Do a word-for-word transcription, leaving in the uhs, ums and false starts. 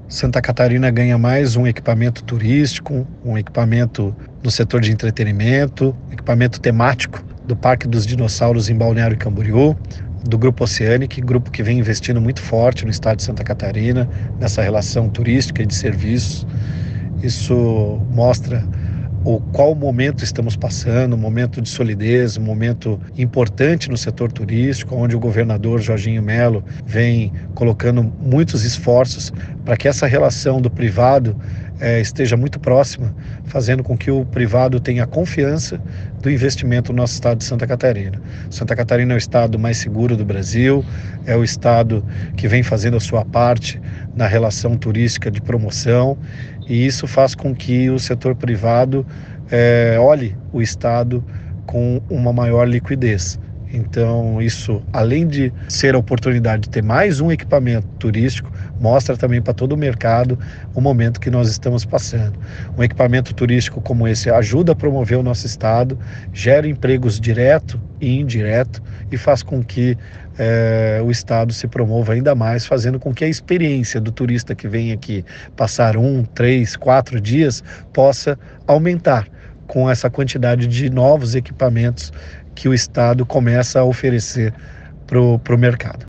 Santa Catarina ganha mais um equipamento turístico, um equipamento no setor de entretenimento, equipamento temático do Parque dos Dinossauros em Balneário Camboriú, do Grupo Oceanic, grupo que vem investindo muito forte no estado de Santa Catarina, nessa relação turística e de serviços. Isso mostra o qual momento estamos passando, um momento de solidez, um momento importante no setor turístico, onde o governador Jorginho Melo vem colocando muitos esforços para que essa relação do privado eh, esteja muito próxima, fazendo com que o privado tenha confiança do investimento no nosso estado de Santa Catarina. Santa Catarina é o estado mais seguro do Brasil, é o estado que vem fazendo a sua parte na relação turística de promoção, e isso faz com que o setor privado é, olhe o estado com uma maior liquidez. Então isso, além de ser a oportunidade de ter mais um equipamento turístico, mostra também para todo o mercado o momento que nós estamos passando. Um equipamento turístico como esse ajuda a promover o nosso estado, gera empregos direto e indireto e faz com que é, o estado se promova ainda mais, fazendo com que a experiência do turista que vem aqui passar um, três, quatro dias possa aumentar com essa quantidade de novos equipamentos que o estado começa a oferecer para o mercado.